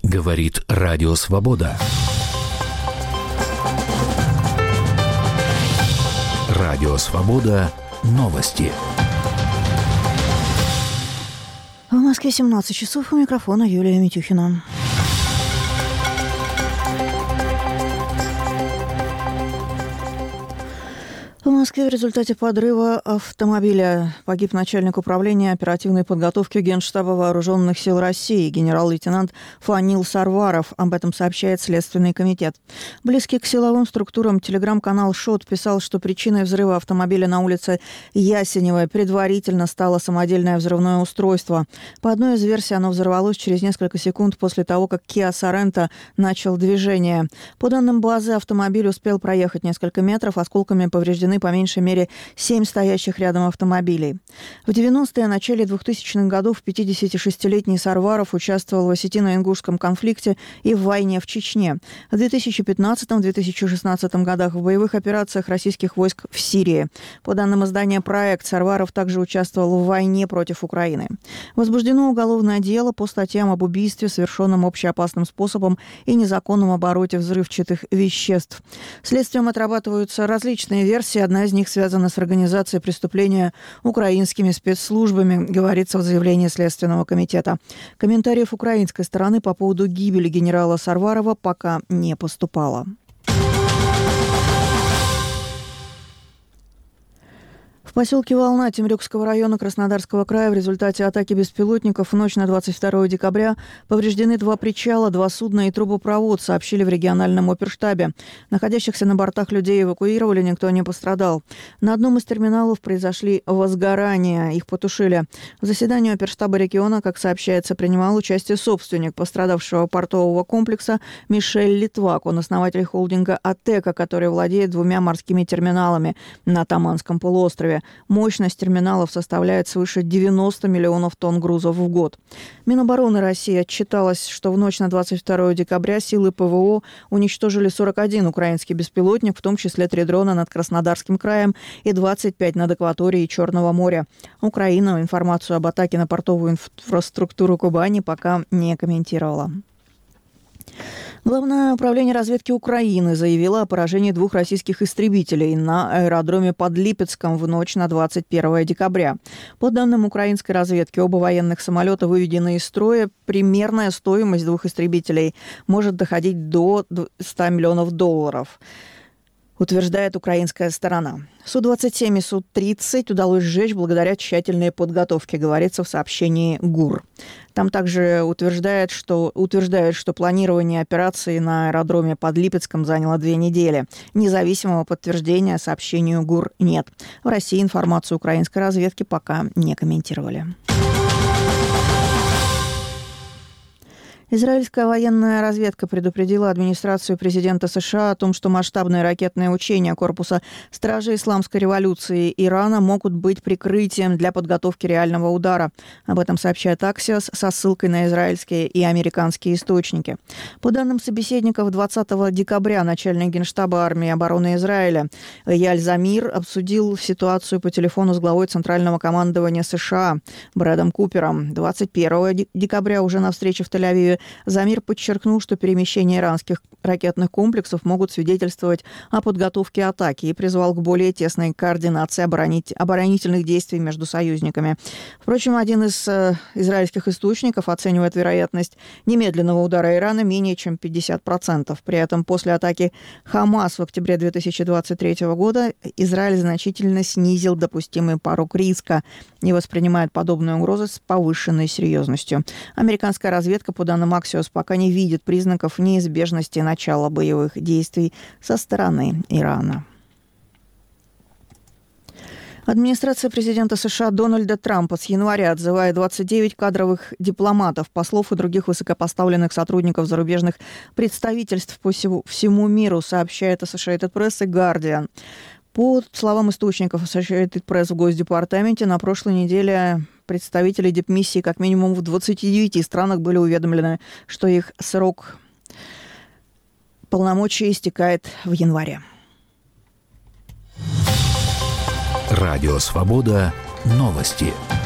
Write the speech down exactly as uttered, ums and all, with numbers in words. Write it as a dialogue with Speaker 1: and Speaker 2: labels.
Speaker 1: Говорит Радио Свобода. Радио Свобода. Новости.
Speaker 2: В Москве семнадцать часов, у микрофона Юлия Митюхина. В Москве в результате подрыва автомобиля погиб начальник управления оперативной подготовки Генштаба Вооруженных сил России генерал-лейтенант Фанил Сарваров. Об этом сообщает Следственный комитет. Близкий к силовым структурам телеграм-канал «Шот» писал, что причиной взрыва автомобиля на улице Ясеневой предварительно стало самодельное взрывное устройство. По одной из версий, оно взорвалось через несколько секунд после того, как Kia Sorento начал движение. По данным базы, автомобиль успел проехать несколько метров, осколками повреждены по меньшей мере семь стоящих рядом автомобилей. В девяностые и начале двухтысячных годов пятидесятишестилетний Сарваров участвовал в осетино-ингушском конфликте и в войне в Чечне. В две тысячи пятнадцатом - две тысячи шестнадцатом годах в боевых операциях российских войск в Сирии. По данным издания «Проект», Сарваров также участвовал в войне против Украины. Возбуждено уголовное дело по статьям об убийстве, совершенном общеопасным способом, и незаконном обороте взрывчатых веществ. Следствием отрабатываются различные версии. Одна из них связана с организацией преступления украинскими спецслужбами, говорится в заявлении Следственного комитета. Комментариев украинской стороны по поводу гибели генерала Сарварова пока не поступало. В поселке Волна Темрюкского района Краснодарского края в результате атаки беспилотников в ночь на двадцать второе декабря повреждены два причала, два судна и трубопровод, сообщили в региональном оперштабе. Находящихся на бортах людей эвакуировали, никто не пострадал. На одном из терминалов произошли возгорания, их потушили. В заседании оперштаба региона, как сообщается, принимал участие собственник пострадавшего портового комплекса Мишель Литвак. Он основатель холдинга «Атека», который владеет двумя морскими терминалами на Таманском полуострове. Мощность терминалов составляет свыше девяносто миллионов тонн грузов в год. Минобороны России отчиталась, что в ночь на двадцать второе декабря силы ПВО уничтожили сорок один украинский беспилотник, в том числе три дрона над Краснодарским краем и двадцать пять над акваторией Черного моря. Украина информацию об атаке на портовую инфраструктуру Кубани пока не комментировала. Главное управление разведки Украины заявило о поражении двух российских истребителей на аэродроме под Липецком в ночь на двадцать первое декабря. По данным украинской разведки, оба военных самолета выведены из строя. Примерная стоимость двух истребителей может доходить до ста миллионов долларов, утверждает украинская сторона. Су двадцать семь и Су тридцать удалось сжечь благодаря тщательной подготовке, говорится в сообщении ГУР. Там также утверждает, что, утверждают, что планирование операции на аэродроме под Липецком заняло две недели. Независимого подтверждения сообщению ГУР нет. В России информацию украинской разведки пока не комментировали. Израильская военная разведка предупредила администрацию президента США о том, что масштабные ракетные учения корпуса Стражей Исламской революции Ирана могут быть прикрытием для подготовки реального удара. Об этом сообщает Axios со ссылкой на израильские и американские источники. По данным собеседников, двадцатого декабря начальник Генштаба армии обороны Израиля Эяль Замир обсудил ситуацию по телефону с главой Центрального командования США Брэдом Купером. двадцать первого декабря уже на встрече в Тель-Авиве Замир подчеркнул, что перемещения иранских ракетных комплексов могут свидетельствовать о подготовке атаки и призвал к более тесной координации оборонить, оборонительных действий между союзниками. Впрочем, один из э, израильских источников оценивает вероятность немедленного удара Ирана менее чем пятьдесят процентов. При этом после атаки Хамас в октябре две тысячи двадцать третьего года Израиль значительно снизил допустимый порог риска и воспринимает подобные угрозы с повышенной серьезностью. Американская разведка, по данным Axios, пока не видит признаков неизбежности начала боевых действий со стороны Ирана. Администрация президента США Дональда Трампа с января отзывает двадцать девять кадровых дипломатов, послов и других высокопоставленных сотрудников зарубежных представительств по всему, всему миру, сообщает Associated Press и Guardian. По словам источников Associated Press в Госдепартаменте, на прошлой неделе представители дипмиссии как минимум в двадцати девяти странах были уведомлены, что их срок полномочий истекает в январе.
Speaker 1: Радио Свобода. Новости.